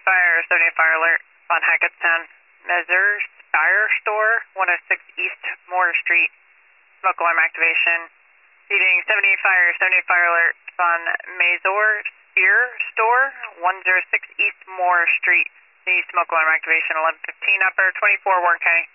fire, 70 fire alert on Hackettstown. Measure Spire Store, 106 East Moore Street. Smoke alarm activation. Reading 70 fire alert on Mazor Spear Store, 106 East Moore Street. The smoke alarm activation, 11:15 upper, 24 Warren County.